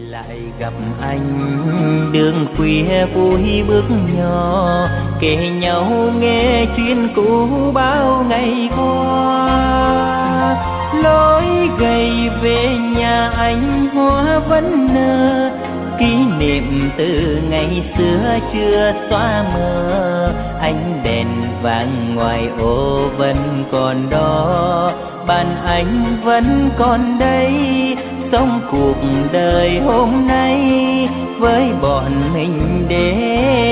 lại gặp anh đường khuya vui bước nhỏ, kể nhau nghe chuyện cũ bao ngày qua. Lối gầy về nhà anh hoa vẫn nở, kỷ niệm từ ngày xưa chưa xóa mờ. Ánh đèn vàng ngoài ô vẫn còn đó, bàn anh vẫn còn đây, sống cuộc đời hôm nay với bọn mình để